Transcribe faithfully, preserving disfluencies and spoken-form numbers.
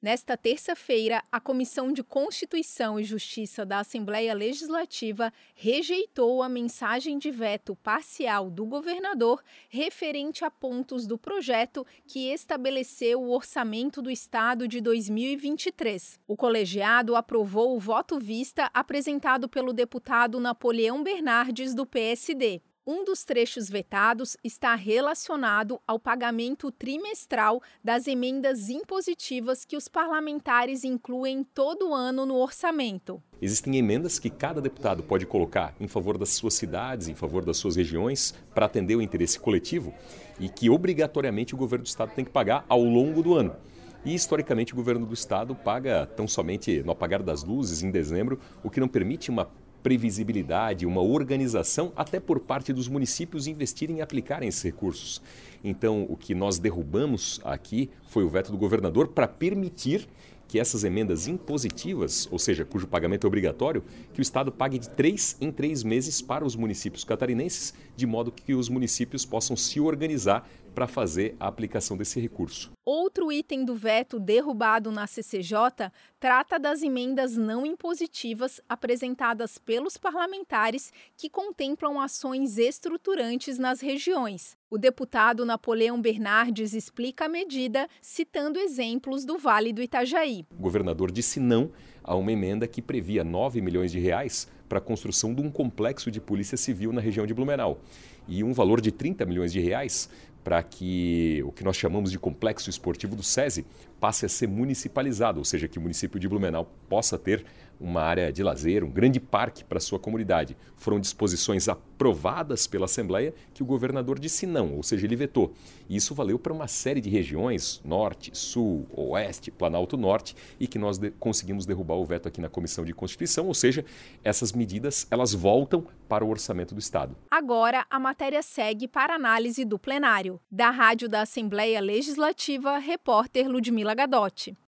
Nesta terça-feira, a Comissão de Constituição e Justiça da Assembleia Legislativa rejeitou a mensagem de veto parcial do governador referente a pontos do projeto que estabeleceu o orçamento do Estado de dois mil e vinte e três. O colegiado aprovou o voto vista apresentado pelo deputado Napoleão Bernardes, do P S D. Um dos trechos vetados está relacionado ao pagamento trimestral das emendas impositivas que os parlamentares incluem todo ano no orçamento. Existem emendas que cada deputado pode colocar em favor das suas cidades, em favor das suas regiões, para atender o interesse coletivo e que obrigatoriamente o governo do estado tem que pagar ao longo do ano. E, historicamente, o governo do estado paga tão somente no apagar das luzes em dezembro, o que não permite uma previsibilidade, uma organização até por parte dos municípios investirem e aplicarem esses recursos. Então, o que nós derrubamos aqui foi o veto do governador para permitir que essas emendas impositivas, ou seja, cujo pagamento é obrigatório, que o Estado pague de três em três meses para os municípios catarinenses, de modo que os municípios possam se organizar para fazer a aplicação desse recurso. Outro item do veto derrubado na C C J trata das emendas não impositivas apresentadas pelos parlamentares que contemplam ações estruturantes nas regiões. O deputado Napoleão Bernardes explica a medida, citando exemplos do Vale do Itajaí. O governador disse não a uma emenda que previa nove milhões de reais para a construção de um complexo de polícia civil na região de Blumenau e um valor de trinta milhões de reais para que o que nós chamamos de complexo esportivo do SESI passe a ser municipalizado, ou seja, que o município de Blumenau possa ter uma área de lazer, um grande parque para a sua comunidade. Foram disposições aprovadas pela Assembleia que o governador disse não, ou seja, ele vetou. E isso valeu para uma série de regiões, Norte, Sul, Oeste, Planalto Norte, e que nós de- conseguimos derrubar o veto aqui na Comissão de Constituição, ou seja, essas medidas elas voltam para o orçamento do Estado. Agora, a matéria segue para análise do plenário. Da Rádio da Assembleia Legislativa, repórter Ludmila Gadotti.